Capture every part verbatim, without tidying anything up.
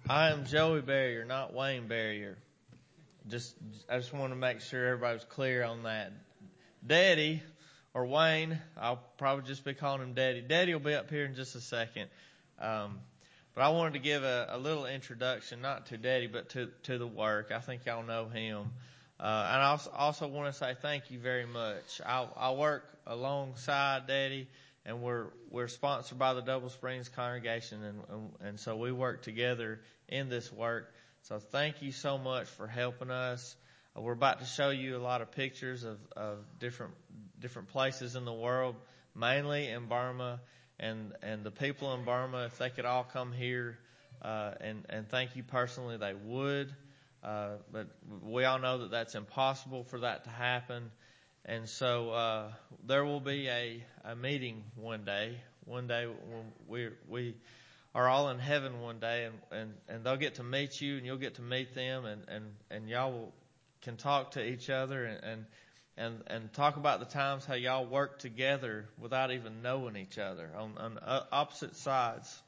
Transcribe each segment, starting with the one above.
I am Joey Barrier, not Wayne Barrier. Just, I just want to make sure everybody was clear on that. Daddy, or Wayne, I'll probably just be calling him Daddy. Daddy will be up here in just a second. Um, but I wanted to give a, a little introduction, not to Daddy, but to, to the work. I think y'all know him. Uh, and I also, also want to say thank you very much. I, I work alongside Daddy, and we're, we're sponsored by the Double Springs congregation, and, and, and so we work together in this work. So thank you so much for helping us. Uh, we're about to show you a lot of pictures of, of different, different places in the world, mainly in Burma, and, and the people in Burma, if they could all come here, uh, and, and thank you personally, they would. Uh, but we all know that that's impossible for that to happen. And so, uh, there will be a, a meeting one day, one day when we, we are all in heaven one day, and, and, and they'll get to meet you and you'll get to meet them, and, and, and y'all will, can talk to each other and, and, and, and talk about the times how y'all work together without even knowing each other on, on opposite sides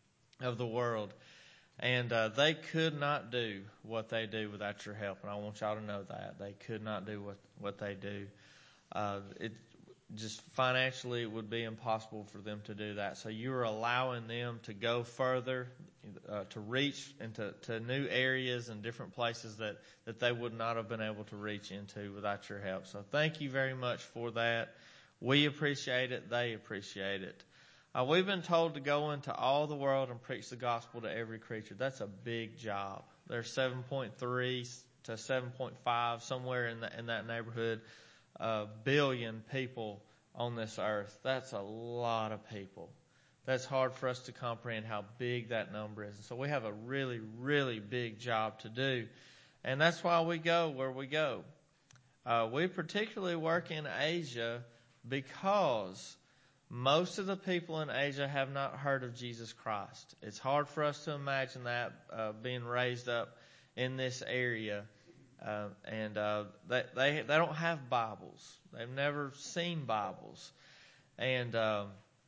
of the world. And uh, they could not do what they do without your help, and I want y'all to know that. They could not do what, what they do. Uh, it just financially it would be impossible for them to do that. So you're allowing them to go further, uh, to reach into to new areas and different places that, that they would not have been able to reach into without your help. So thank you very much for that. We appreciate it. They appreciate it. Uh, we've been told to go into all the world and preach the gospel to every creature. That's a big job. There's seven point three to seven point five, somewhere in, the, in that neighborhood, uh, billion people on this earth. That's a lot of people. That's hard for us to comprehend how big that number is. So we have a really, really big job to do. And that's why we go where we go. Uh, we particularly work in Asia because most of the people in Asia have not heard of Jesus Christ. It's hard for us to imagine that uh, being raised up in this area, uh, and uh, they, they they don't have Bibles. They've never seen Bibles, and um,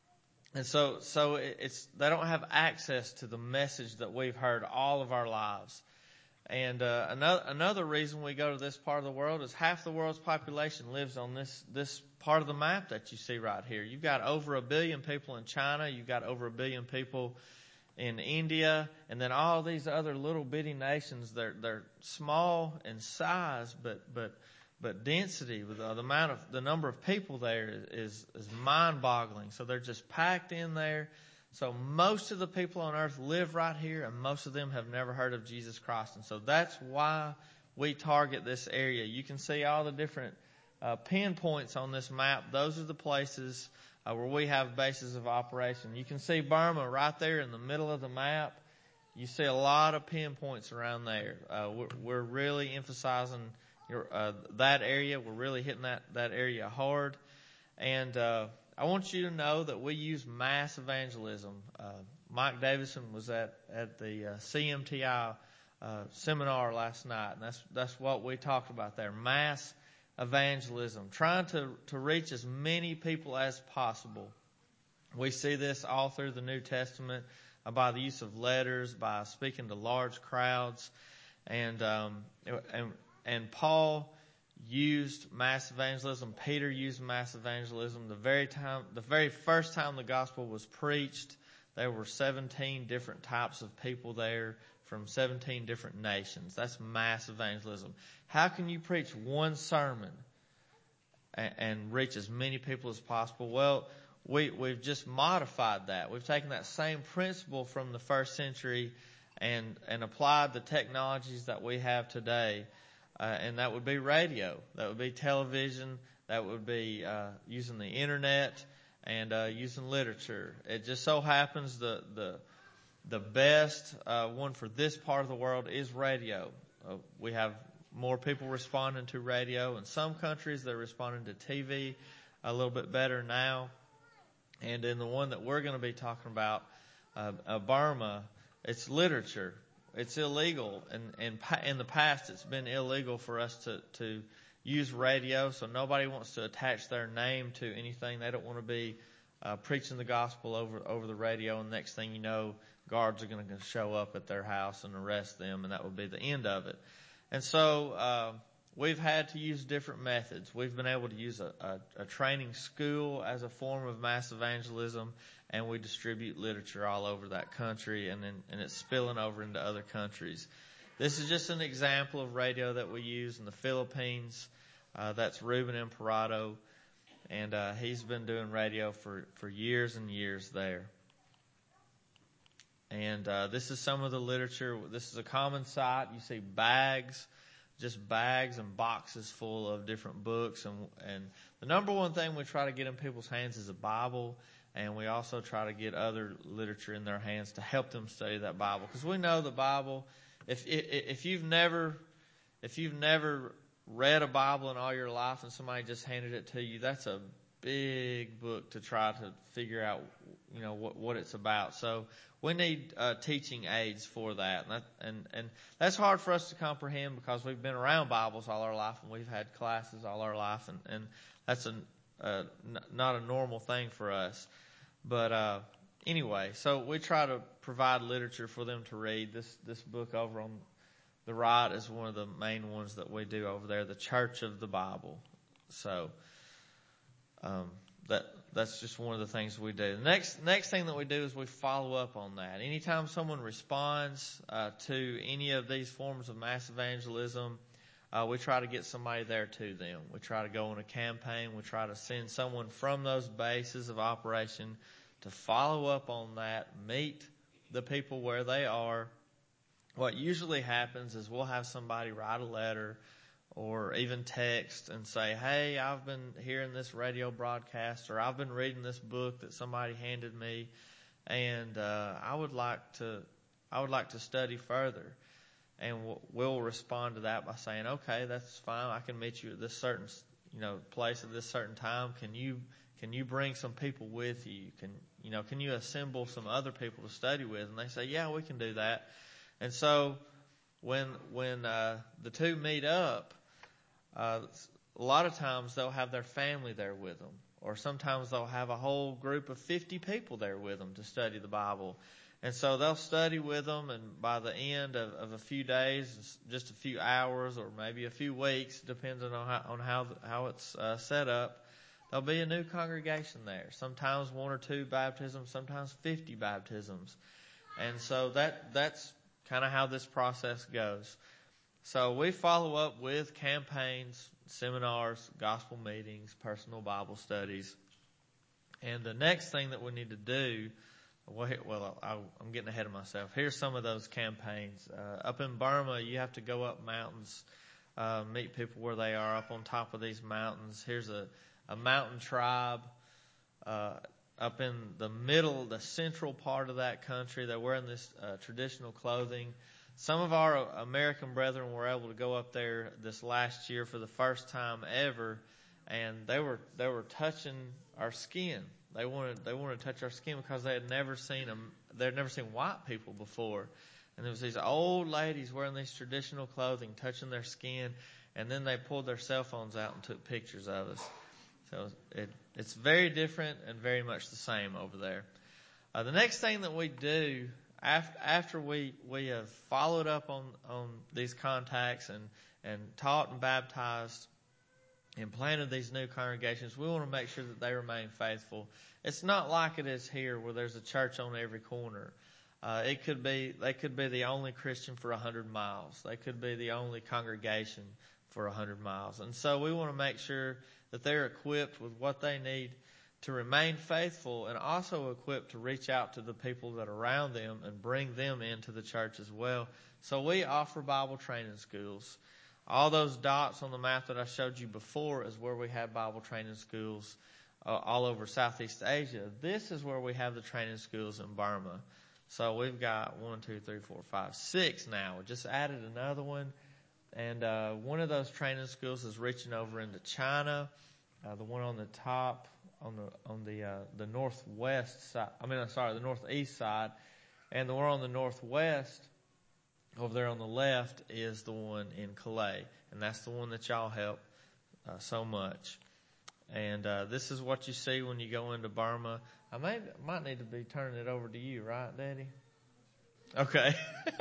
and so so it's they don't have access to the message that we've heard all of our lives. And uh, another another reason we go to this part of the world is half the world's population lives on this this part of the map that you see right here. You've got over a billion people in China. You've got over a billion people in India, and then all these other little bitty nations. They're they're small in size, but but but density with the amount of the number of people there is is mind-boggling. So they're just packed in there. So most of the people on earth live right here, and most of them have never heard of Jesus Christ. And so that's why we target this area. You can see all the different uh, pinpoints on this map. Those are the places uh, where we have bases of operation. You can see Burma right there in the middle of the map. You see a lot of pinpoints around there. Uh, we're, we're really emphasizing your, uh, that area. We're really hitting that, that area hard. And uh I want you to know that we use mass evangelism. Uh, Mike Davison was at, at the uh, C M T I uh, seminar last night, and that's that's what we talked about there, mass evangelism, trying to, to reach as many people as possible. We see this all through the New Testament uh, by the use of letters, by speaking to large crowds, and um, and and Paul used mass evangelism. Peter used mass evangelism. The very time, the very first time the gospel was preached, there were seventeen different types of people there from seventeen different nations. That's mass evangelism. How can you preach one sermon and, and reach as many people as possible? Well, we, we've just modified that. We've taken that same principle from the first century and, and applied the technologies that we have today. Uh, and that would be radio, that would be television, that would be uh, using the internet and uh, using literature. It just so happens the the the best uh, one for this part of the world is radio. Uh, we have more people responding to radio. In some countries, they're responding to T V a little bit better now. And in the one that we're going to be talking about, uh, uh, Burma, it's literature. It's illegal, and in, in the past it's been illegal for us to, to use radio, so nobody wants to attach their name to anything. They don't want to be uh, preaching the gospel over over the radio, and next thing you know, guards are going to show up at their house and arrest them, and that would be the end of it. And so uh, we've had to use different methods. We've been able to use a, a, a training school as a form of mass evangelism, and we distribute literature all over that country, and then, and it's spilling over into other countries. This is just an example of radio that we use in the Philippines. Uh, that's Ruben Emperado, and uh, he's been doing radio for, for years and years there. And uh, this is some of the literature. This is a common sight. You see bags, just bags and boxes full of different books. And, and the number one thing we try to get in people's hands is a Bible. And we also try to get other literature in their hands to help them study that Bible. Because we know the Bible, if, if you've never, if you've never read a Bible in all your life and somebody just handed it to you, that's a big book to try to figure out, you know, what, what it's about. So we need uh, teaching aids for that. And, that and, and that's hard for us to comprehend because we've been around Bibles all our life and we've had classes all our life. And, and that's a, uh, n- not a normal thing for us. But uh, anyway, so we try to provide literature for them to read. This, this book over on the right is one of the main ones that we do over there, the Church of the Bible. So um, that that's just one of the things we do. The next next thing that we do is we follow up on that. Anytime someone responds uh, to any of these forms of mass evangelism, uh, we try to get somebody there to them. We try to go on a campaign. We try to send someone from those bases of operation to follow up on that, meet the people where they are. What usually happens is we'll have somebody write a letter or even text and say, hey, I've been hearing this radio broadcast, or I've been reading this book that somebody handed me, and uh, I would like to I would like to study further. And we'll respond to that by saying, okay, that's fine. I can meet you at this certain, you know, place at this certain time. Can you can you bring some people with you? Can you know can you assemble some other people to study with? And they say, yeah, we can do that. And so when when uh, the two meet up, uh, a lot of times they'll have their family there with them, or sometimes they'll have a whole group of fifty people there with them to study the Bible. And so they'll study with them, and by the end of, of a few days, just a few hours, or maybe a few weeks, depending on how on how how it's uh, set up, there'll be a new congregation there. Sometimes one or two baptisms, sometimes fifty baptisms, and so that that's kind of how this process goes. So we follow up with campaigns, seminars, gospel meetings, personal Bible studies. And the next thing that we need to do, well, well I'm getting ahead of myself. Here's some of those campaigns. Uh, up in Burma, you have to go up mountains, uh, meet people where they are up on top of these mountains. Here's a, a mountain tribe uh, up in the middle, the central part of that country. They're wearing this uh, traditional clothing. Some of our American brethren were able to go up there this last year for the first time ever, and they were they were touching our skin. They wanted they wanted to touch our skin because they had never seen them. They had never seen white people before, and there was these old ladies wearing these traditional clothing, touching their skin, and then they pulled their cell phones out and took pictures of us. So it it's very different and very much the same over there. Uh, the next thing that we do after after we we have followed up on on these contacts and and taught and baptized and planted these new congregations, we want to make sure that they remain faithful. It's not like it is here where there's a church on every corner. Uh, it could be, they could be the only Christian for a hundred miles. They could be the only congregation for a hundred miles. And so we want to make sure that they're equipped with what they need to remain faithful, and also equipped to reach out to the people that are around them and bring them into the church as well. So we offer Bible training schools. All those dots on the map that I showed you before is where we have Bible training schools uh, all over Southeast Asia. This is where we have the training schools in Burma. So we've got one, two, three, four, five, six now. We just added another one. And uh, one of those training schools is reaching over into China. Uh, the one on the top, on the on the uh, the northwest side. I mean, I'm sorry, the northeast side, and the one on the northwest, over there on the left, is the one in Calais, and that's the one that y'all help uh, so much. And uh, this is what you see when you go into Burma. I may might need to be turning it over to you, right, Daddy? Okay.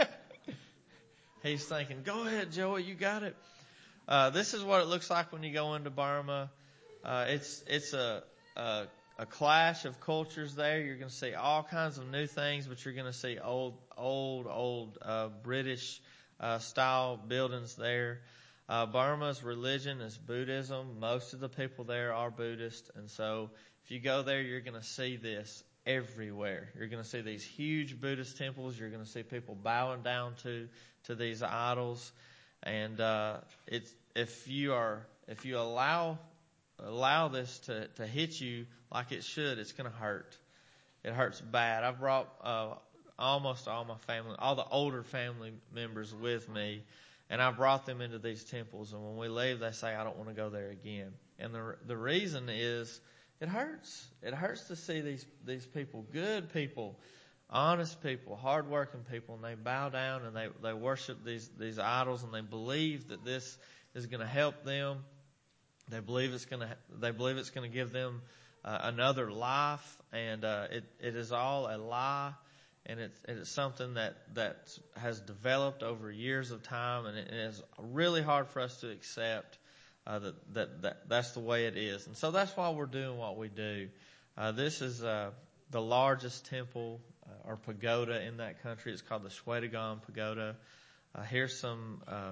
He's thinking, go ahead, Joey, you got it. Uh, this is what it looks like when you go into Burma. Uh, it's, it's a, a, a clash of cultures there. You're going to see all kinds of new things, but you're going to see old, old, old, uh, British, uh, style buildings there. Uh, Burma's religion is Buddhism. Most of the people there are Buddhist. And so if you go there, you're going to see this everywhere. You're going to see these huge Buddhist temples. You're going to see people bowing down to, to these idols. And, uh, it's, if you are, if you allow, allow this to, to hit you like it should, it's going to hurt. It hurts bad. I've brought, uh, almost all my family, all the older family members with me. And I brought them into these temples, and when we leave, they say, I don't want to go there again. And the the reason is, it hurts. It hurts to see these, these people, good people, honest people, hardworking people, and they bow down and they, they worship these, these idols, and they believe that this is going to help them. They believe it's going to, they believe it's going to give them uh, another life, and uh, it, it is all a lie. And it's, it's something that, that has developed over years of time, and it is really hard for us to accept uh, that, that, that that's the way it is. And so that's why we're doing what we do. Uh, this is uh, the largest temple uh, or pagoda in that country. It's called the Shwedagon Pagoda. Uh, here's some uh,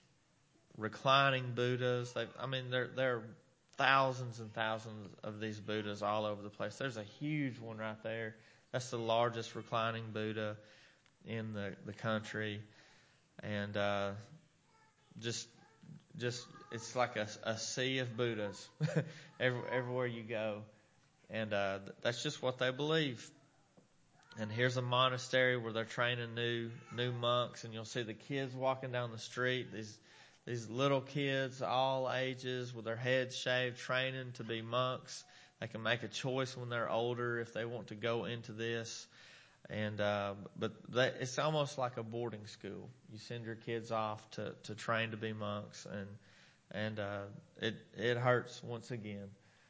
reclining Buddhas. They've, I mean, there there are thousands and thousands of these Buddhas all over the place. There's a huge one right there. That's the largest reclining Buddha in the, the country. And, uh, just, just, it's like a, a sea of Buddhas Every, everywhere you go. And, uh, that's just what they believe. And here's a monastery where they're training new, new monks, and you'll see the kids walking down the street, these, these little kids, all ages, with their heads shaved, training to be monks. They can make a choice when they're older if they want to go into this. And, uh, but they, it's almost like a boarding school. You send your kids off to, to train to be monks, and, and, uh, it, it hurts once again.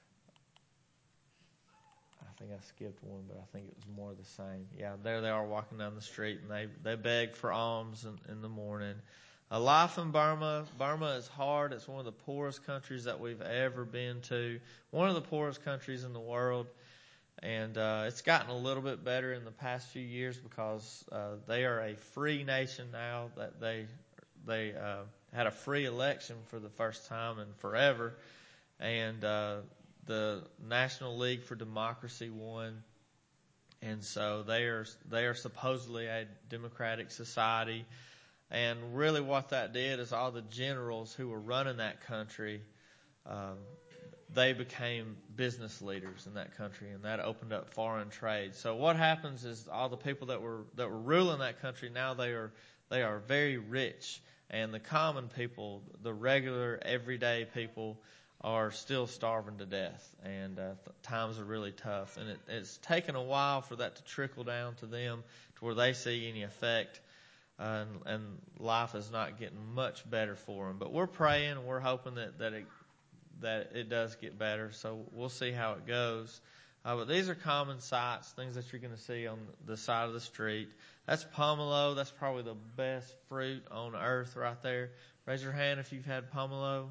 I think I skipped one, but I think it was more the same. Yeah, there they are walking down the street, and they, they beg for alms in, in the morning. A life in Burma. Burma is hard. It's one of the poorest countries that we've ever been to. One of the poorest countries in the world. And uh, it's gotten a little bit better in the past few years because uh, they are a free nation now. That they they uh, had a free election for the first time in forever. And uh, the National League for Democracy won. And so they are they are supposedly a democratic society. And really what that did is all the generals who were running that country, um, they became business leaders in that country, and that opened up foreign trade. So what happens is all the people that were that were ruling that country, now they are they are very rich, and the common people, the regular everyday people, are still starving to death, and uh, th- times are really tough. And it, it's taken a while for that to trickle down to them to where they see any effect. Uh, and, and life is not getting much better for them. But we're praying, and we're hoping that, that it that it does get better. So we'll see how it goes. Uh, but these are common sights, things that you're going to see on the side of the street. That's pomelo. That's probably the best fruit on earth right there. Raise your hand if you've had pomelo.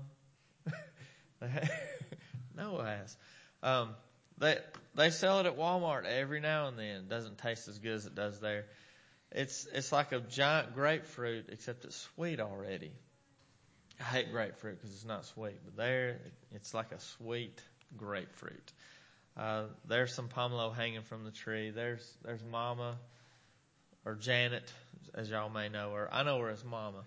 Noah has. Um, they they sell it at Walmart every now and then. It doesn't taste as good as it does there. It's it's like a giant grapefruit, except it's sweet already. I hate grapefruit because it's not sweet, but there it's like a sweet grapefruit. Uh, there's some pomelo hanging from the tree. There's there's Mama, or Janet, as y'all may know her. I know her as Mama.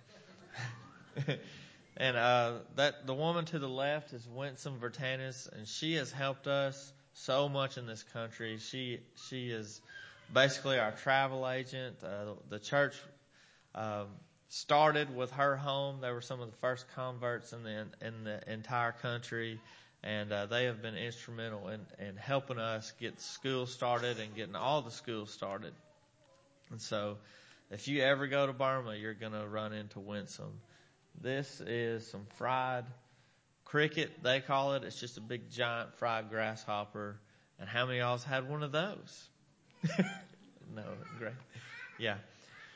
And uh, that the woman to the left is Winsome Vertanis, and she has helped us so much in this country. She she is basically our travel agent. Uh, the church um, started with her home. They were some of the first converts in the in the entire country, and uh, they have been instrumental in, in helping us get school started and getting all the schools started. And so, if you ever go to Burma, you're going to run into Winsome. This is some fried cricket, they call it. It's just a big, giant fried grasshopper. And how many of y'all's had one of those? No, great. Yeah.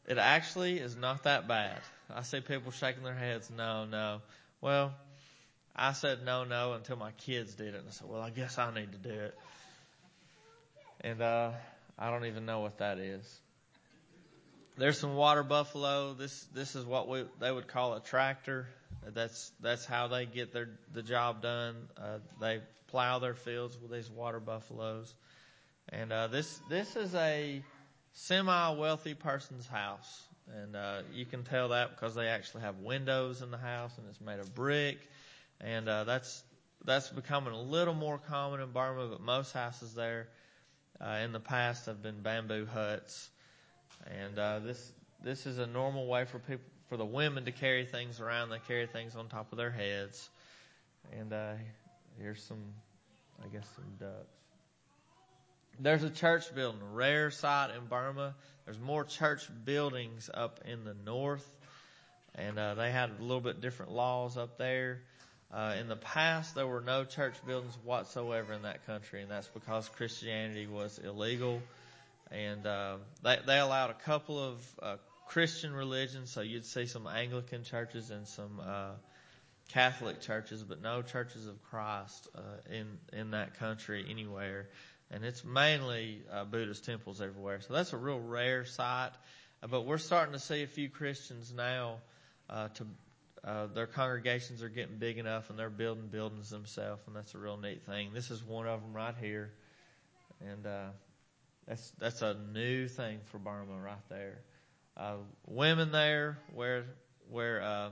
it actually is not that bad. I see people shaking their heads, no, no. Well, I said no, no until my kids did it. And I said, well, I guess I need to do it. And uh, I don't even know what that is. There's some water buffalo. This this is what we they would call a tractor. That's that's how they get their the job done. Uh, they plow their fields with these water buffaloes. And uh, this this is a semi-wealthy person's house. And uh, you can tell that because they actually have windows in the house, and it's made of brick. And uh, that's that's becoming a little more common in Burma, but most houses there uh, in the past have been bamboo huts. And uh, this this is a normal way for people for the women to carry things around. They carry things on top of their heads. And uh, here's some, I guess, some ducks. There's a church building, a rare sight in Burma. There's more church buildings up in the north, and uh, they had a little bit different laws up there. Uh, in the past, there were no church buildings whatsoever in that country, and that's because Christianity was illegal. And uh, they, they allowed a couple of uh, Christian religions, so you'd see some Anglican churches and some uh, Catholic churches, but no churches of Christ uh, in in that country anywhere. And it's mainly uh, Buddhist temples everywhere. So that's a real rare sight. Uh, but we're starting to see a few Christians now. Uh, to uh, their congregations are getting big enough, and they're building buildings themselves, and that's a real neat thing. This is one of them right here, and uh, that's that's a new thing for Burma right there. Uh, women there wear wear uh,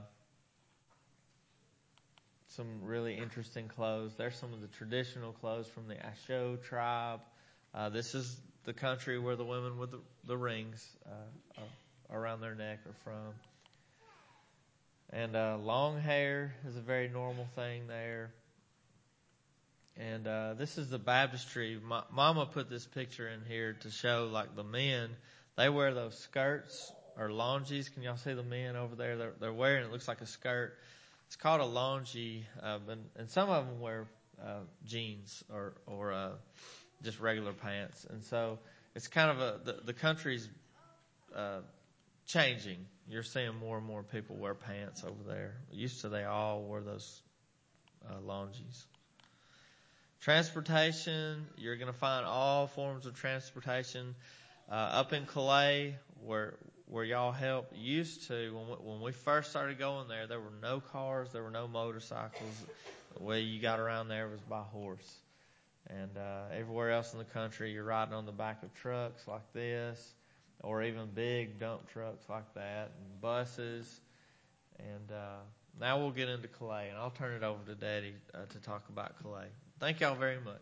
some really interesting clothes. There's some of the traditional clothes from the Asho tribe. Uh, this is the country where the women with the, the rings uh, uh, around their neck are from. And uh, long hair is a very normal thing there. And uh, this is the baptistry. Ma- Mama put this picture in here to show, like, the men. They wear those skirts or longies. Can y'all see the men over there? They're, they're wearing, it looks like a skirt. It's called a longi, uh, and, and some of them wear uh, jeans or or uh, just regular pants. And so it's kind of a the, the country's uh, changing. You're seeing more and more people wear pants over there. Used to they all wore those uh, longis. Transportation, you're going to find all forms of transportation uh, up in Calais, where where y'all helped. Used to when we, when we first started going there, there were no cars, there were no motorcycles. The way you got around there was by horse. And uh, everywhere else in the country, you're riding on the back of trucks like this, or even big dump trucks like that, and buses. And uh, now we'll get into Calais, and I'll turn it over to Daddy uh, to talk about Calais. Thank y'all very much.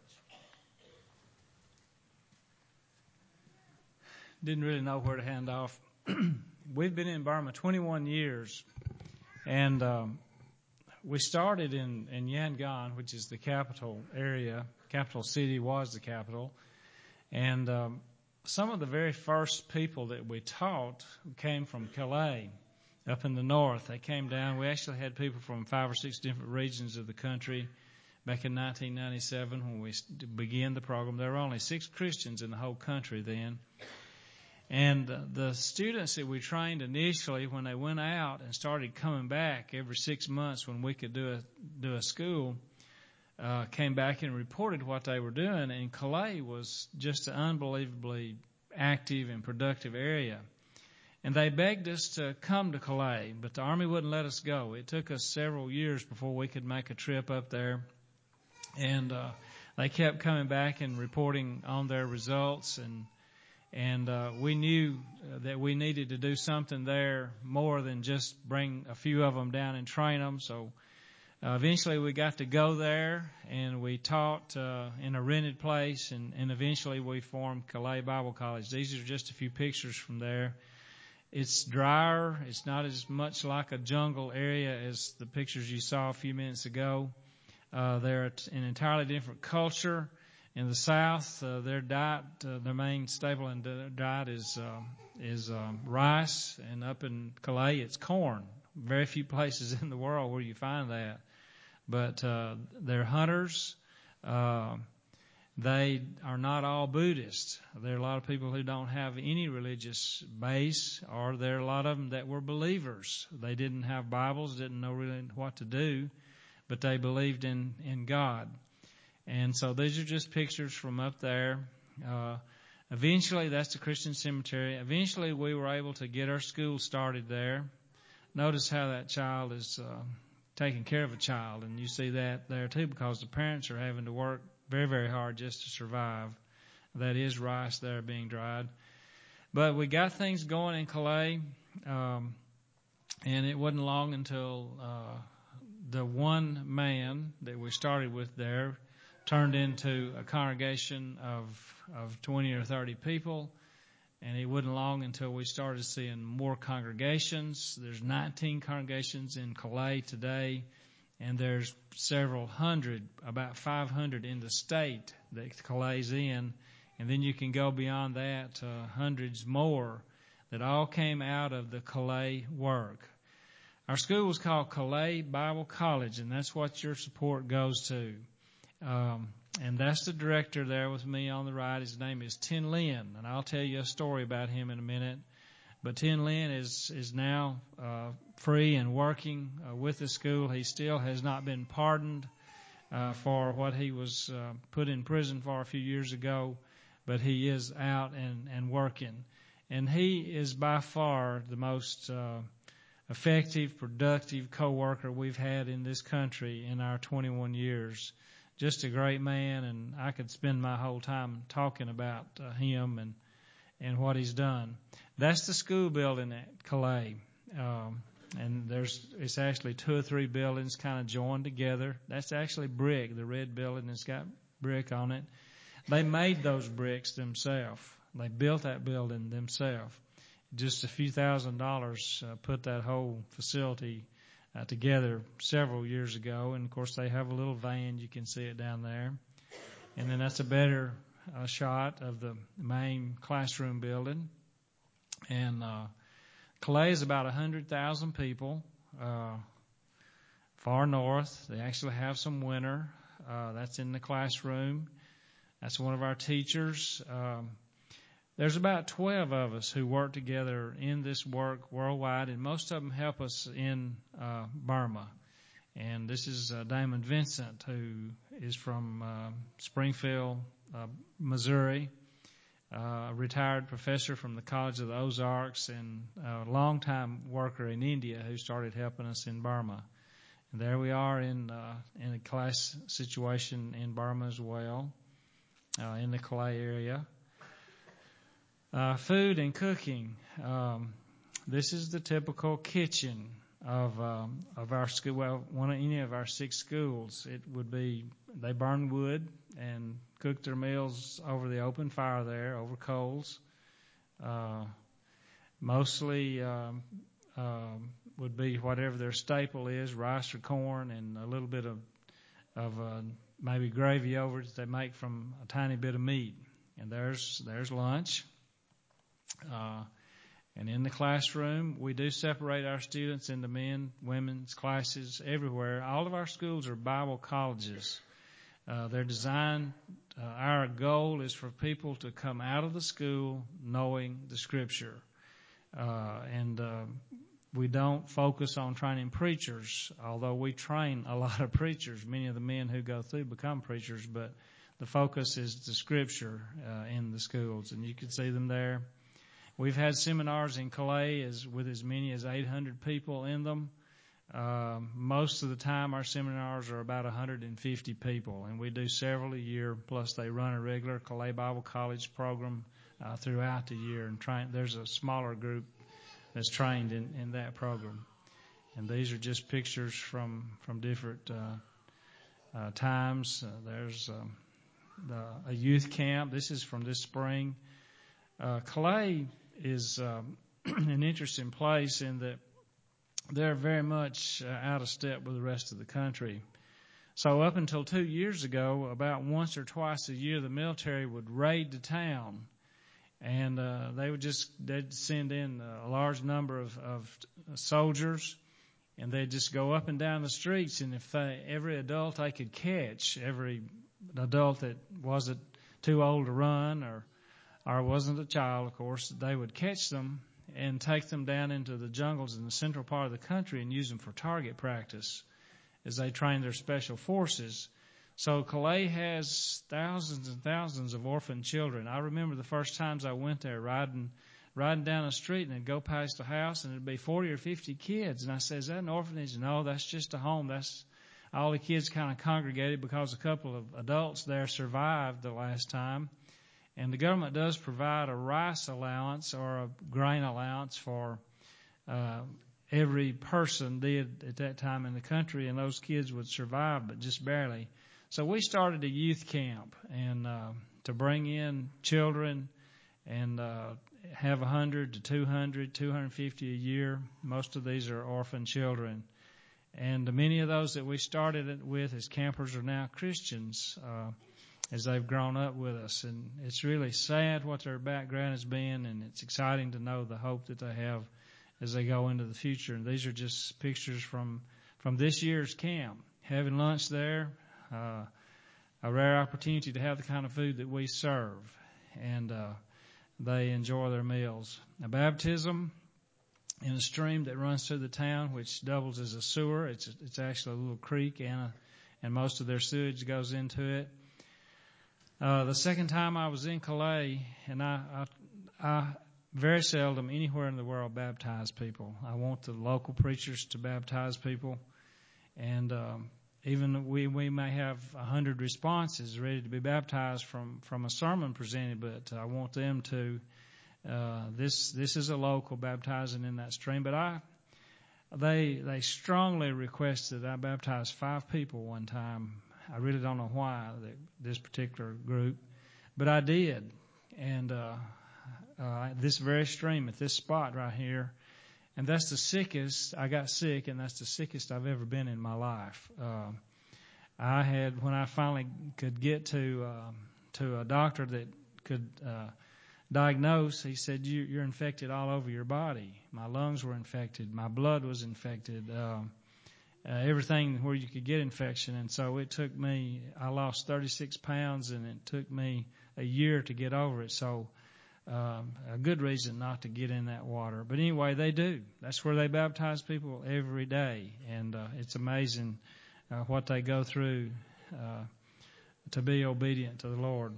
Didn't really know where to hand off. We've been in Burma twenty-one years, and um, we started in, in Yangon, which is the capital area. Capital city was the capital. And um, some of the very first people that we taught came from Calais, up in the north. They came down. We actually had people from five or six different regions of the country. Back in nineteen ninety-seven, when we began the program, there were only six Christians in the whole country then. And uh, the students that we trained initially, when they went out and started coming back every six months when we could do a do a school, uh, came back and reported what they were doing. And Calais was just an unbelievably active and productive area. And they begged us to come to Calais, but the Army wouldn't let us go. It took us several years before we could make a trip up there. And uh, they kept coming back and reporting on their results, and and uh, we knew that we needed to do something there more than just bring a few of them down and train them. So uh, eventually we got to go there, and we taught uh, in a rented place, and, and eventually we formed Calais Bible College. These are just a few pictures from there. It's drier. It's not as much like a jungle area as the pictures you saw a few minutes ago. Uh, they're an entirely different culture. In the South, uh, their diet, uh, their main staple in diet is uh, is um, rice, and up in Calais, it's corn. Very few places in the world where you find that. But uh, they're hunters. Uh, They are not all Buddhists. There are a lot of people who don't have any religious base, or there are a lot of them that were believers. They didn't have Bibles, didn't know really what to do, but they believed in, in God. And so these are just pictures from up there. Uh, eventually, that's the Christian cemetery. Eventually, we were able to get our school started there. Notice how that child is uh, taking care of a child, and you see that there too, because the parents are having to work very, very hard just to survive. That is rice there being dried. But we got things going in Calais, um, and it wasn't long until uh, the one man that we started with there turned into a congregation of of twenty or thirty people, and it wasn't long until we started seeing more congregations. There's nineteen congregations in Calais today, and there's several hundred, about five hundred in the state that Calais is in, and then you can go beyond that to hundreds more that all came out of the Calais work. Our school was called Calais Bible College, and that's what your support goes to. Um, and that's the director there with me on the right. His name is Tin Lin, and I'll tell you a story about him in a minute. But Tin Lin is is now uh, free and working uh, with the school. He still has not been pardoned uh, for what he was uh, put in prison for a few years ago, but he is out and, and working. And he is by far the most uh, effective, productive co-worker we've had in this country in our twenty-one years. Just a great man, and I could spend my whole time talking about uh, him and and what he's done. That's the school building at Calais, um, and there's it's actually two or three buildings kind of joined together. That's actually brick. The red building has got brick on it. They made those bricks themselves. They built that building themselves. Just a few thousand dollars uh, put that whole facility uh, together several years ago. And, of course, they have a little van. You can see it down there. And then that's a better uh, shot of the main classroom building. And uh, Calais is about one hundred thousand people, uh, far north. They actually have some winter. Uh, that's in the classroom. That's one of our teachers. Um, There's about twelve of us who work together in this work worldwide, and most of them help us in uh, Burma. And this is uh, Damon Vincent, who is from uh, Springfield, uh, Missouri, uh, a retired professor from the College of the Ozarks, and a longtime worker in India who started helping us in Burma. And there we are in uh, in a class situation in Burma as well, uh, in the Calais area. Uh, food and cooking. Um, this is the typical kitchen of um, of our school. Well, one of any of our six schools. It would be they burn wood and cook their meals over the open fire there, over coals. Uh, mostly um, uh, would be whatever their staple is, rice or corn, and a little bit of of uh, maybe gravy over it that they make from a tiny bit of meat. And there's there's lunch. Uh, and in the classroom, we do separate our students into men, women's classes everywhere. All of our schools are Bible colleges. Uh, they're designed, uh, our goal is for people to come out of the school knowing the Scripture. Uh, and uh, we don't focus on training preachers, although we train a lot of preachers. Many of the men who go through become preachers, but the focus is the Scripture uh, in the schools, and you can see them there. We've had seminars in Calais as, with as many as eight hundred people in them. Uh, most of the time our seminars are about one hundred fifty people, and we do several a year, plus they run a regular Calais Bible College program uh, throughout the year. And train, there's a smaller group that's trained in, in that program. And these are just pictures from, from different uh, uh, times. Uh, there's um, the, a youth camp. This is from this spring. Uh, Calais is um, an interesting place in that they're very much uh, out of step with the rest of the country. So up until two years ago, about once or twice a year, the military would raid the town, and uh, they would just they'd send in a large number of, of soldiers, and they'd just go up and down the streets, and if they, every adult they could catch, every an adult that wasn't too old to run or or wasn't a child, of course, they would catch them and take them down into the jungles in the central part of the country and use them for target practice as they train their special forces. So Calais has thousands and thousands of orphan children. I remember the first times I went there riding riding down a street, and I'd go past a house and it'd be forty or fifty kids. And I said, is that an orphanage? No, that's just a home. That's all the kids kind of congregated because a couple of adults there survived the last time. And the government does provide a rice allowance or a grain allowance for uh, every person did at that time in the country, and those kids would survive, but just barely. So we started a youth camp and uh, to bring in children and uh, have one hundred to two hundred, two hundred fifty a year. Most of these are orphan children. And many of those that we started it with as campers are now Christians uh, as they've grown up with us. And it's really sad what their background has been, and it's exciting to know the hope that they have as they go into the future. And these are just pictures from, from this year's camp. Having lunch there, uh, a rare opportunity to have the kind of food that we serve. And uh, they enjoy their meals. A baptism in a stream that runs through the town, which doubles as a sewer. It's it's actually a little creek, and a, and most of their sewage goes into it. Uh, the second time I was in Calais, and I, I, I very seldom anywhere in the world baptize people. I want the local preachers to baptize people, and um, even we we may have a hundred responses ready to be baptized from from a sermon presented, but I want them to. Uh, this, this is a local baptizing in that stream, but I, they, they strongly requested I baptize five people one time. I really don't know why, this particular group, but I did. And, uh, uh, this very stream at this spot right here, and that's the sickest, I got sick, and that's the sickest I've ever been in my life. Uh, I had, when I finally could get to, uh, to a doctor that could, uh, diagnosed, he said, you, you're infected all over your body. My lungs were infected. My blood was infected. Uh, uh, everything where you could get infection. And so it took me, I lost thirty-six pounds, and it took me a year to get over it. So um, a good reason not to get in that water. But anyway, they do. That's where they baptize people every day. And uh, it's amazing uh, what they go through uh, to be obedient to the Lord.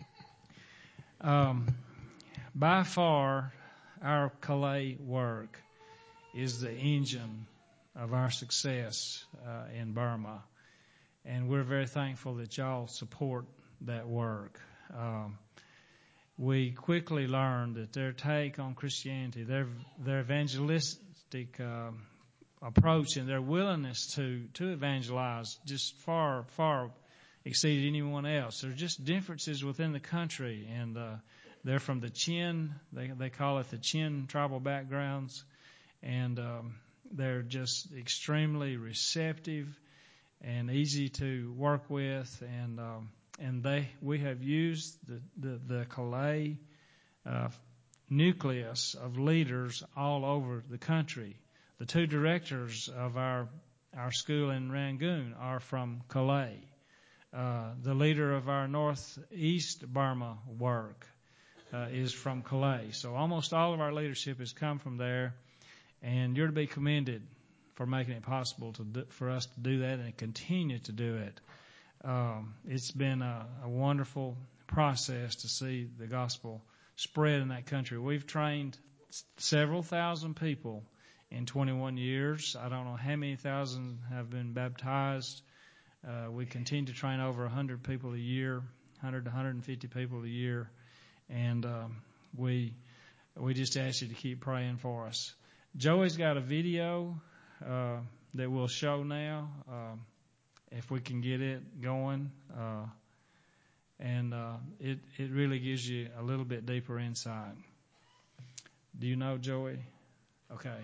Um, By far, our Calais work is the engine of our success uh, in Burma, and we're very thankful that y'all support that work. Um, we quickly learned that their take on Christianity, their their evangelistic uh, approach, and their willingness to to evangelize just far far exceeded anyone else. There's just differences within the country, and uh, they're from the Chin, they they call it the Chin tribal backgrounds, and um, they're just extremely receptive and easy to work with, and um, and they we have used the the, the Calais uh, nucleus of leaders all over the country. The two directors of our our school in Rangoon are from Calais. Uh, the leader of our Northeast Burma work Uh, is from Calais. So almost all of our leadership has come from there, and you're to be commended for making it possible to do, for us to do that and continue to do it. Um, it's been a, a wonderful process to see the gospel spread in that country. We've trained several thousand people in twenty-one years. I don't know how many thousand have been baptized. Uh, we continue to train over one hundred people a year, one hundred to one hundred fifty people a year. And um, we we just ask you to keep praying for us. Joey's got a video uh, that we'll show now, uh, if we can get it going. Uh, and uh, it, it really gives you a little bit deeper insight. Do you know Joey? Okay.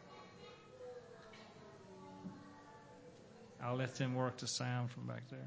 I'll let them work the sound from back there.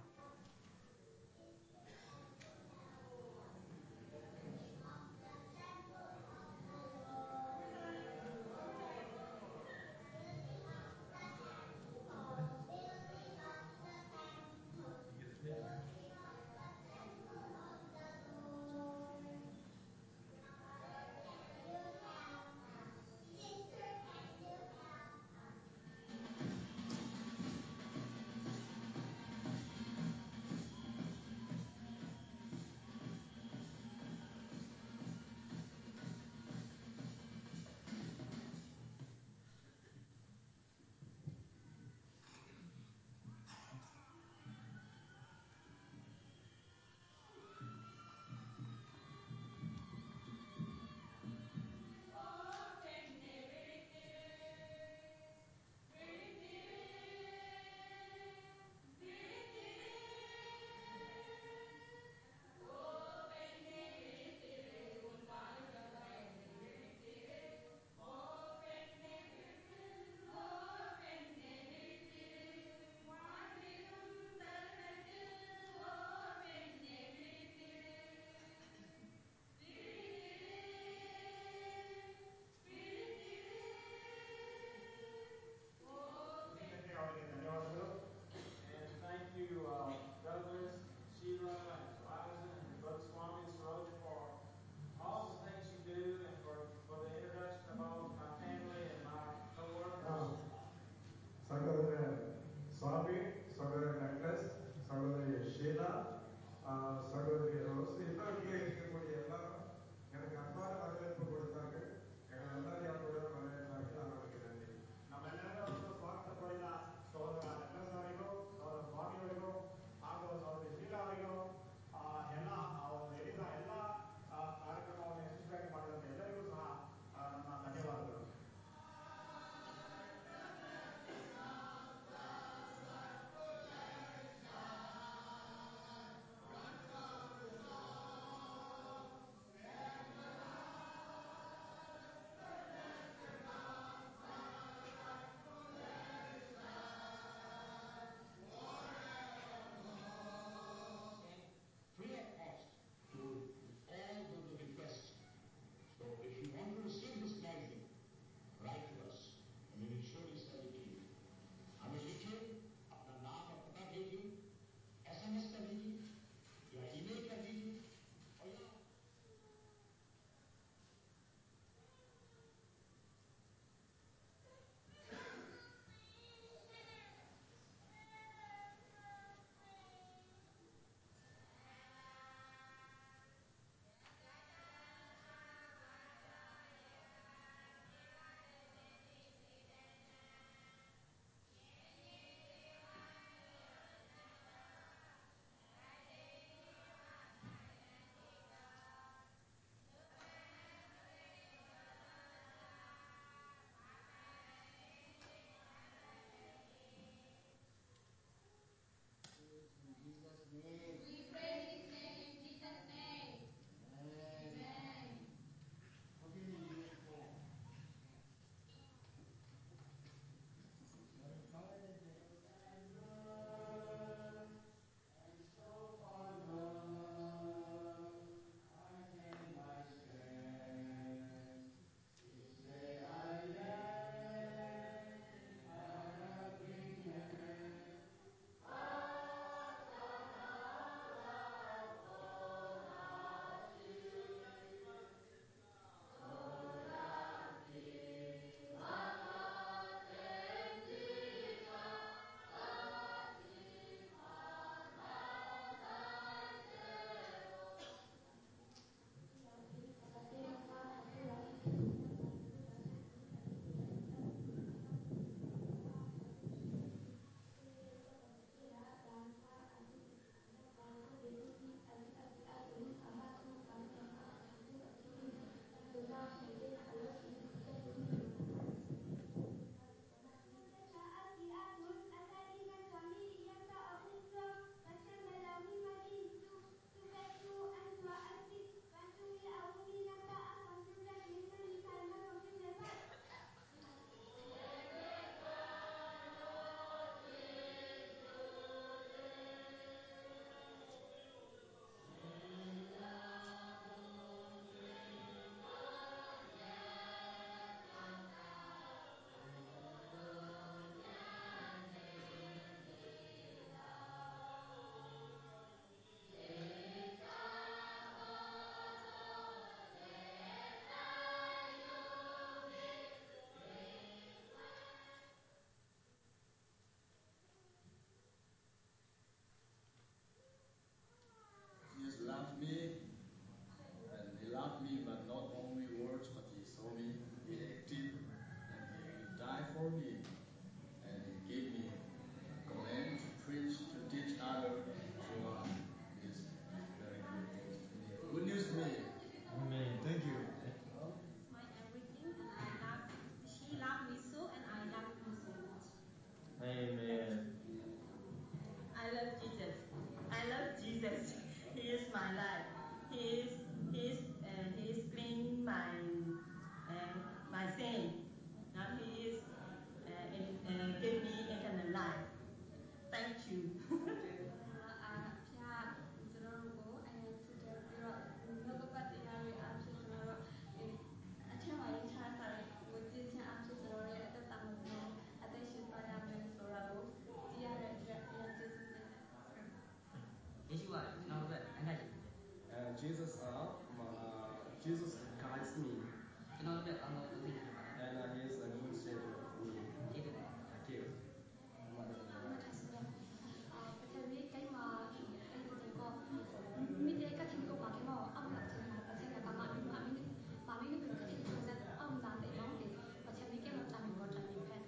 for me, and He gave me command to preach, to teach others. So uh, it's very good news to me. Good news to me. Amen. Thank you. My everything, and I love. She loved me so, and I love him so much. Amen. I love Jesus. I love Jesus. He is my life. He is he is uh, he is clean my uh, my sin. Now he is uh, in, uh, give me eternal life. Thank you. အာဖျားကျွန်တော်တို့ကိုအရင်ချစ်တယ်ပြီးတော့နှုတ်ကပတ်တရားတွေအဖြစ်ကျွန်တော်တို့အထက်မှာရေးထားတာတွေကိုကြည့်ချင်းအဖြစ်ကျွန်တော်ရဲ့အသက်တာမှာကျွန်တော်အသက်ရှင်သွားရမယ်ဆိုတာကိုသိရတဲ့အတွက်အရင်ကျေးဇူးတင်တယ်ယေရှုကကျွန်တော်တို့အသက်ရှင်တယ် And Jesus uh, uh Jesus guides me. ကျွန်တော်တို့ကောင်းသောသူဖြစ်ပါတယ် And uh, He is a good savior for me. ကျေးဇူးတင် Thank you. Tapi kayak mah kayak tu ko, mide kating ko pakai mau am nak cina nak pasal nak kamak ni mami ni mami ni pun kating ko nak am nak teh bang teh, pasal ni kayak macam ko cakap ni kan.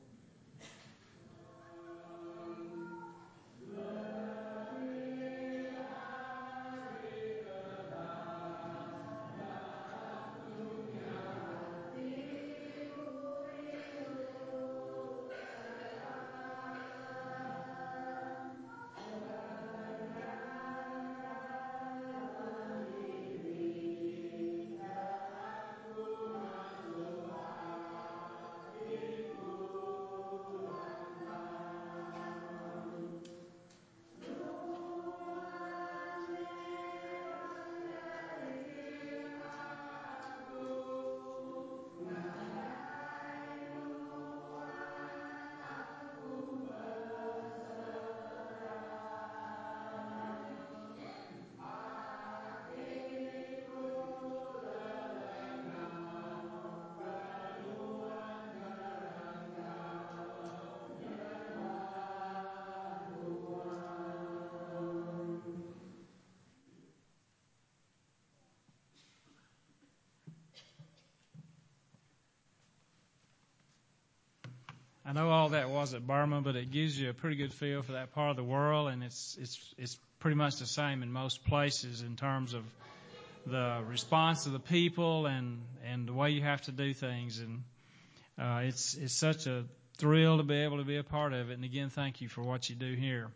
'I know all that was at Burma, but it gives you a pretty good feel for that part of the world, and it's it's it's pretty much the same in most places in terms of the response of the people and and the way you have to do things. And uh, it's it's such a thrill to be able to be a part of it. And again, thank you for what you do here.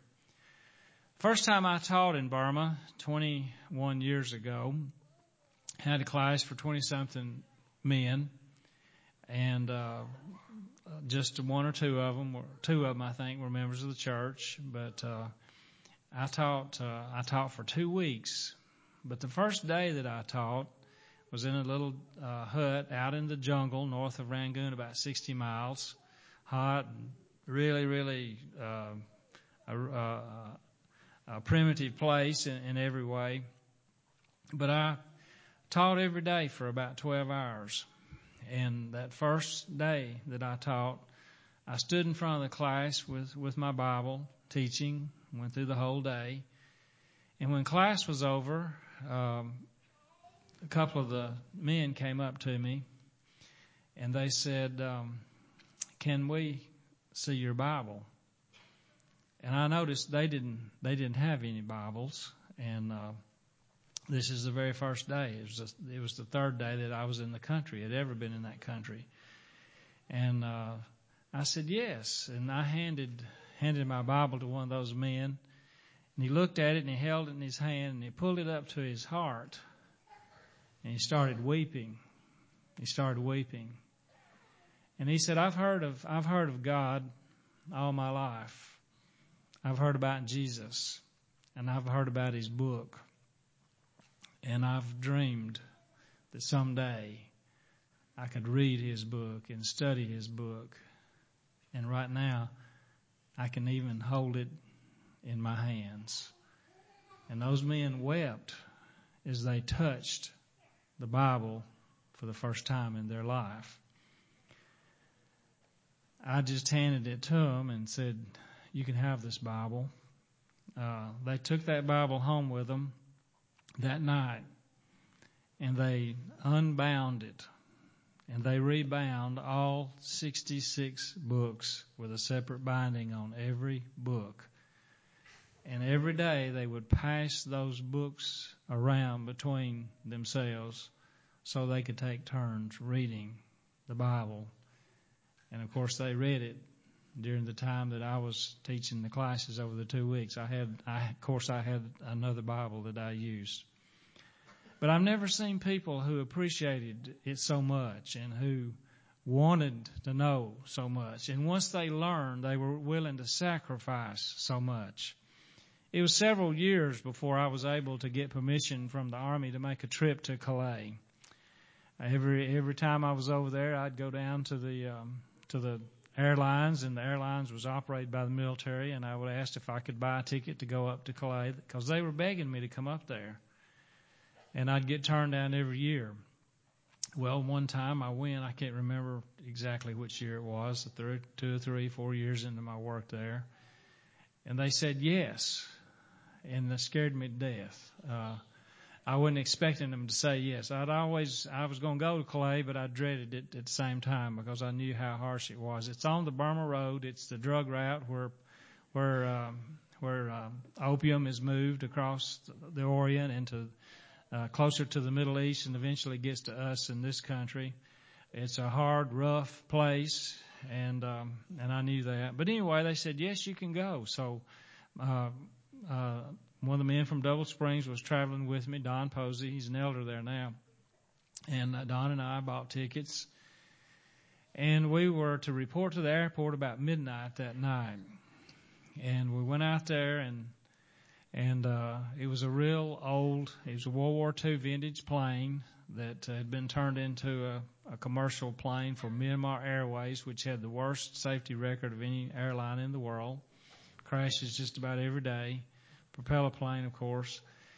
First time I taught in Burma, twenty-one years ago, had a class for twenty-something men, and uh, just one or two of them, or two of them I think, were members of the church. But uh, I taught uh, I taught for two weeks. But the first day that I taught was in a little uh, hut out in the jungle north of Rangoon, about sixty miles, hot, and really, really uh, a, a, a primitive place in, in every way. But I taught every day for about twelve hours. And that first day that I taught, I stood in front of the class with, with my Bible, teaching, went through the whole day. And when class was over, um, a couple of the men came up to me, and they said, um, "Can we see your Bible?" And I noticed they didn't they didn't have any Bibles, and uh, this is the very first day. It was just, it was the third day that I was in the country, had ever been in that country. And uh, I said yes, and I handed handed my Bible to one of those men, and he looked at it and he held it in his hand and he pulled it up to his heart, and he started weeping. He started weeping, and he said, "I've heard of I've heard of God all my life. I've heard about Jesus, and I've heard about His book." And I've dreamed that someday I could read His book and study His book. And right now, I can even hold it in my hands. And those men wept as they touched the Bible for the first time in their life. I just handed it to them and said, "You can have this Bible." Uh, they took that Bible home with them that night, and they unbound it and they rebound all sixty-six books with a separate binding on every book. And every day they would pass those books around between themselves so they could take turns reading the Bible. And of course they read it during the time that I was teaching the classes over the two weeks. I had, I, of course I had another Bible that I used. But I've never seen people who appreciated it so much and who wanted to know so much. And once they learned, they were willing to sacrifice so much. It was several years before I was able to get permission from the Army to make a trip to Calais. Every every time I was over there, I'd go down to the um, to the airlines, and the airlines was operated by the military, and I would ask if I could buy a ticket to go up to Calais because they were begging me to come up there. And I'd get turned down every year. Well, one time I went, I can't remember exactly which year it was, two or three, four years into my work there. And they said yes. And that scared me to death. Uh, I wasn't expecting them to say yes. I'd always, I was going to go to Calais, but I dreaded it at the same time because I knew how harsh it was. It's on the Burma Road. It's the drug route where, where, um, where, um, opium is moved across the Orient into Uh, closer to the Middle East and eventually gets to us in this country. It's a hard, rough place, and um, and I knew that. But anyway, they said, yes, you can go. So uh, uh, one of the men from Double Springs was traveling with me, Don Posey. He's an elder there now. And uh, Don and I bought tickets. And we were to report to the airport about midnight that night. And we went out there, and And uh, it was a real old, it was a World War Two vintage plane that uh, had been turned into a, a commercial plane for Myanmar Airways, which had the worst safety record of any airline in the world. Crashes just about every day. Propeller plane, of course.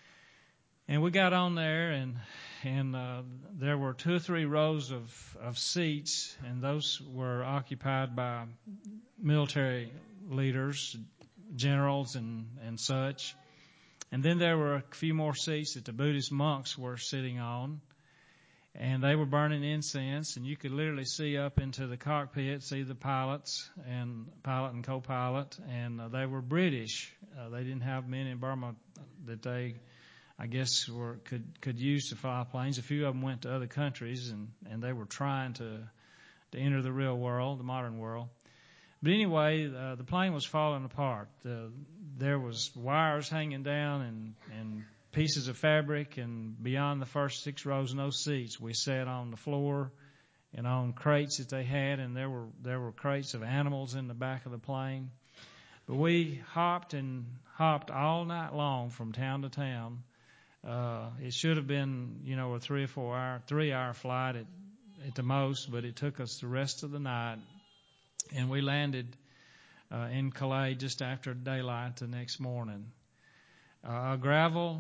And we got on there, and and uh, there were two or three rows of, of seats, and those were occupied by military leaders, generals, and, and such. And then there were a few more seats that the Buddhist monks were sitting on, and they were burning incense, and you could literally see up into the cockpit, see the pilots and pilot and co-pilot, and uh, they were British. Uh, they didn't have men in Burma that they, I guess, were could could use to fly planes. A few of them went to other countries, and and they were trying to to enter the real world, the modern world. But anyway, uh, the plane was falling apart. Uh, there was wires hanging down and, and pieces of fabric, and beyond the first six rows, no seats. We sat on the floor and on crates that they had, and there were there were crates of animals in the back of the plane. But we hopped and hopped all night long from town to town. Uh, it should have been, you know, a three or four hour, three hour flight at, at the most, but it took us the rest of the night. And we landed uh, in Calais just after daylight the next morning. Uh, a gravel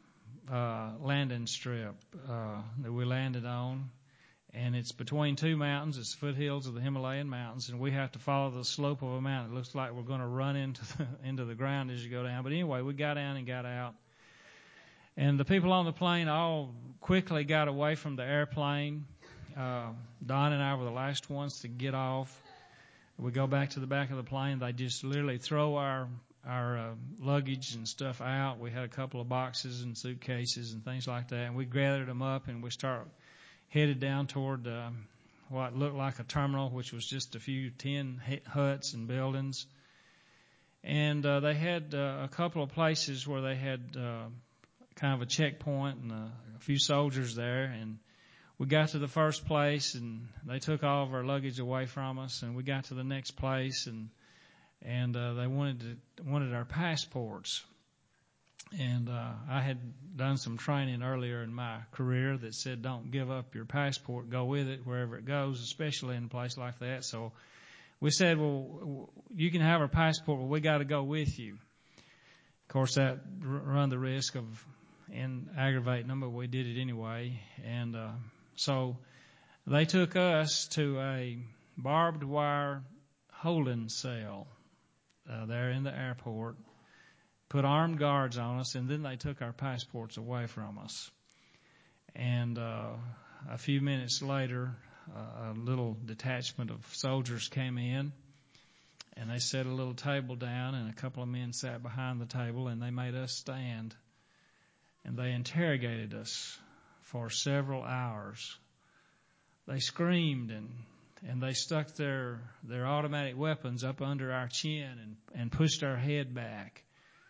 uh, landing strip uh, that we landed on, and it's between two mountains. It's the foothills of the Himalayan mountains, and we have to follow the slope of a mountain. It looks like we're going to run into the, into the ground as you go down. But anyway, we got down and got out. And the people on the plane all quickly got away from the airplane. Uh, Don and I were the last ones to get off. We go back to the back of the plane. They just literally throw our our uh, luggage and stuff out. We had a couple of boxes and suitcases and things like that, and we gathered them up, and we start headed down toward uh, what looked like a terminal, which was just a few tin huts and buildings. And uh, they had uh, a couple of places where they had uh, kind of a checkpoint and a, a few soldiers there, and we got to the first place, and they took all of our luggage away from us, and we got to the next place, and and uh, they wanted to, wanted our passports. And uh, I had done some training earlier in my career that said don't give up your passport, go with it wherever it goes, especially in a place like that. So we said, well, you can have our passport, but we got to go with you. Of course, that run the risk of and aggravating them, but we did it anyway. And uh, so they took us to a barbed wire holding cell uh, there in the airport, put armed guards on us, and then they took our passports away from us. And uh, a few minutes later, a little detachment of soldiers came in, and they set a little table down, and a couple of men sat behind the table, and they made us stand, and they interrogated us for several hours. They screamed, and and they stuck their their automatic weapons up under our chin and and pushed our head back,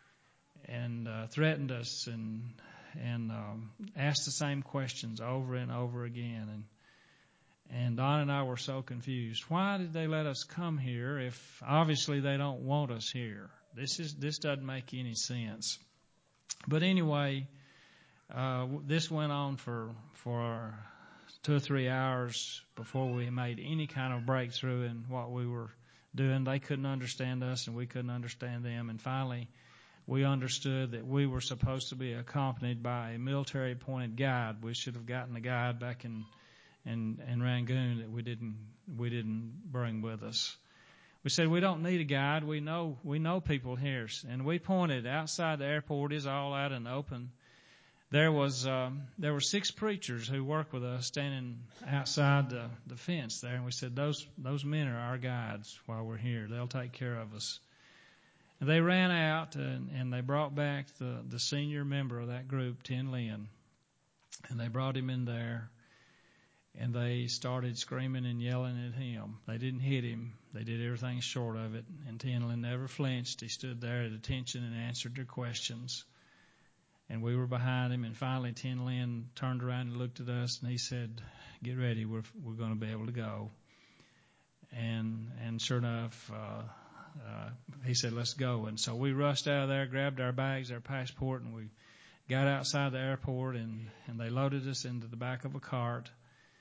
and uh, threatened us, and and um, asked the same questions over and over again. And and Don and I were so confused. Why did they let us come here if obviously they don't want us here? This is this doesn't make any sense. But anyway, uh, this went on for for two or three hours before we made any kind of breakthrough in what we were doing. They couldn't understand us, and we couldn't understand them. And finally, we understood that we were supposed to be accompanied by a military-appointed guide. We should have gotten a guide back in in, in Rangoon that we didn't we didn't bring with us. We said, we don't need a guide. We know we know people here, and we pointed outside the airport. Is all out in the open. There was um, there were six preachers who worked with us standing outside the, the fence there, and we said, those those men are our guides while we're here. They'll take care of us. And they ran out and, and they brought back the, the senior member of that group, Tin Lin, and they brought him in there, and they started screaming and yelling at him. They didn't hit him. They did everything short of it, and Tin Lin never flinched. He stood there at attention and answered their questions. And we were behind him, and finally Tin Lin turned around and looked at us, and he said, get ready, we're we're going to be able to go. And and sure enough, uh, uh, he said, let's go. And so we rushed out of there, grabbed our bags, our passport, and we got outside the airport, and, and they loaded us into the back of a cart.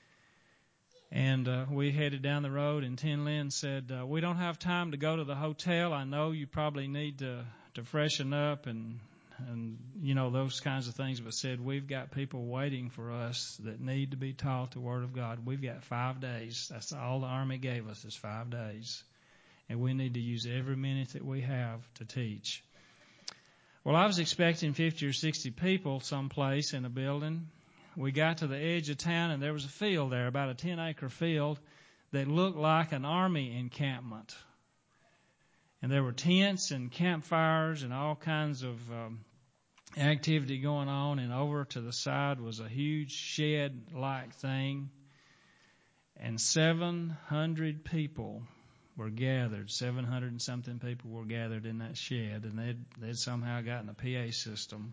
And uh, we headed down the road, and Tin Lin said, uh, we don't have time to go to the hotel. I know you probably need to, to freshen up and and, you know, those kinds of things, but said, we've got people waiting for us that need to be taught the Word of God. We've got five days. That's all the Army gave us is five days. And we need to use every minute that we have to teach. Well, I was expecting fifty or sixty people someplace in a building. We got to the edge of town, and there was a field there, about a ten-acre field, that looked like an Army encampment. And there were tents and campfires and all kinds of um, activity going on, and over to the side was a huge shed-like thing, and seven hundred people were gathered. seven hundred and something people were gathered in that shed, and they'd, they'd somehow gotten a P A system,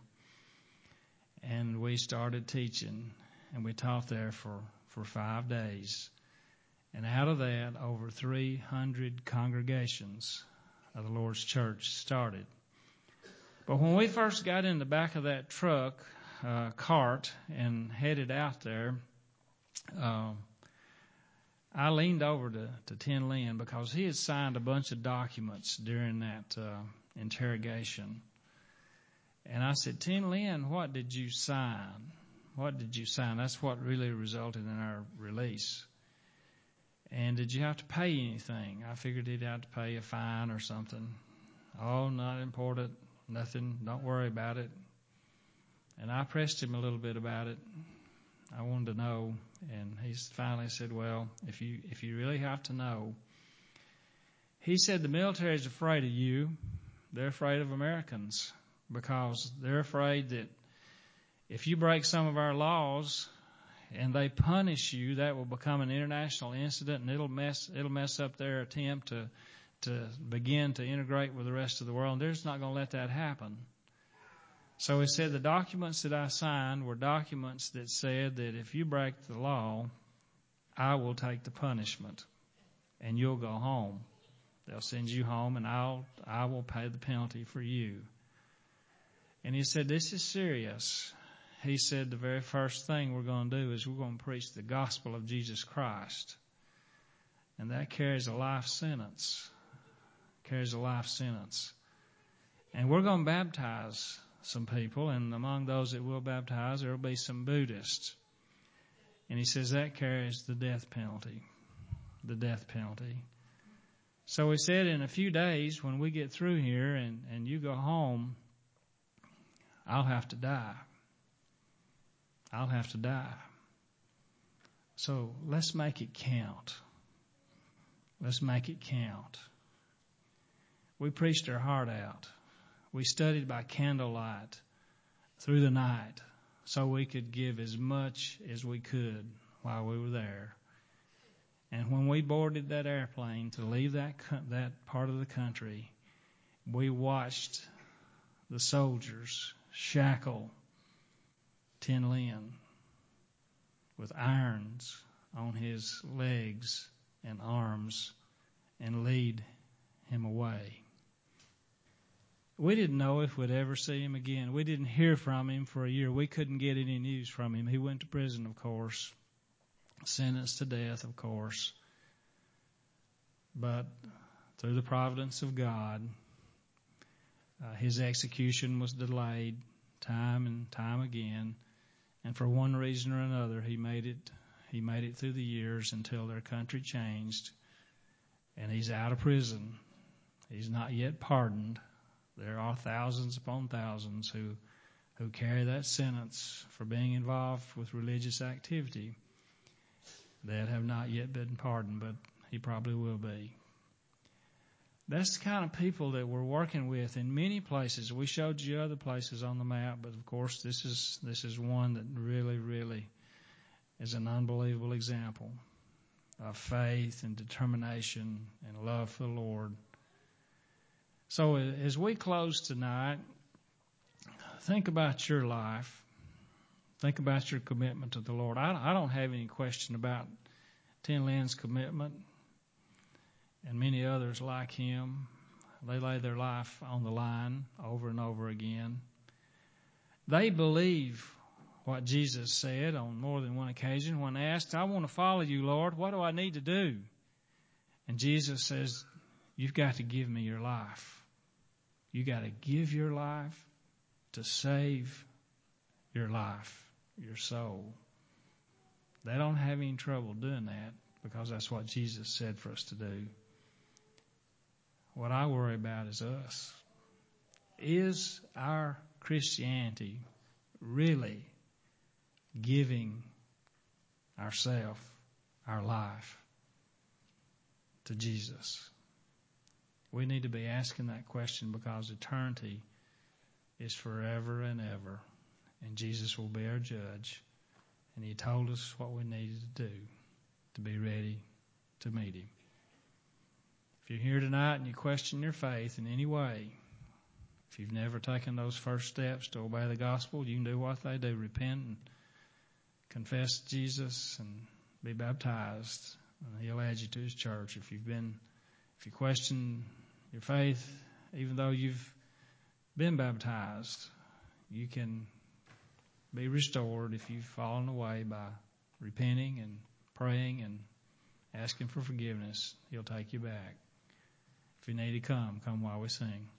and we started teaching, and we taught there for, for five days, and out of that, over three hundred congregations of the Lord's church started. But when we first got in the back of that truck, uh, cart, and headed out there, uh, I leaned over to, to Tin Lin because he had signed a bunch of documents during that uh, interrogation. And I said, Tin Lin, what did you sign? What did you sign? That's what really resulted in our release. And did you have to pay anything? I figured he'd have to pay a fine or something. Oh, not important. Nothing. Don't worry about it. And I pressed him a little bit about it. I wanted to know. And he finally said, well, if you if you really have to know. He said the military is afraid of you. They're afraid of Americans because they're afraid that if you break some of our laws and they punish you, that will become an international incident, and it'll mess it'll mess up their attempt to to begin to integrate with the rest of the world. And they're just not going to let that happen. So he said the documents that I signed were documents that said that if you break the law, I will take the punishment, and you'll go home. They'll send you home, and I'll I will pay the penalty for you. And he said, this is serious. He said the very first thing we're going to do is we're going to preach the gospel of Jesus Christ. And that carries a life sentence. Carries a life sentence. And we're going to baptize some people, and among those that we'll baptize, there will be some Buddhists. And he says that carries the death penalty. The death penalty. So he said in a few days when we get through here and, and you go home, I'll have to die. I'll have to die. So let's make it count. Let's make it count. We preached our heart out. We studied by candlelight through the night so we could give as much as we could while we were there. And when we boarded that airplane to leave that that part of the country, we watched the soldiers shackle Tin Lin with irons on his legs and arms and lead him away. We didn't know if we'd ever see him again. We didn't hear from him for a year. We couldn't get any news from him. He went to prison, of course, sentenced to death, of course. But through the providence of God, uh, his execution was delayed time and time again. And for one reason or another, he made it, he made it through the years until their country changed. And he's out of prison. He's not yet pardoned. There are thousands upon thousands who, who carry that sentence for being involved with religious activity that have not yet been pardoned, but he probably will be. That's the kind of people that we're working with in many places. We showed you other places on the map, but of course this is this is one that really, really is an unbelievable example of faith and determination and love for the Lord. So as we close tonight, think about your life. Think about your commitment to the Lord. I, I don't have any question about Tin Lin's commitment and many others like him. They lay their life on the line over and over again. They believe what Jesus said on more than one occasion when asked, I want to follow you, Lord. What do I need to do? And Jesus says, you've got to give me your life. You got to give your life to save your life, your soul. They don't have any trouble doing that because that's what Jesus said for us to do. What I worry about is us. Is our Christianity really giving ourselves, our life, to Jesus? We need to be asking that question because eternity is forever and ever. And Jesus will be our judge. And he told us what we needed to do to be ready to meet him. If you're here tonight and you question your faith in any way, if you've never taken those first steps to obey the gospel, you can do what they do. Repent and confess Jesus and be baptized. And he'll add you to his church. If you've been, if you question your faith, even though you've been baptized, you can be restored if you've fallen away by repenting and praying and asking for forgiveness. He'll take you back. If you need to come, come while we sing.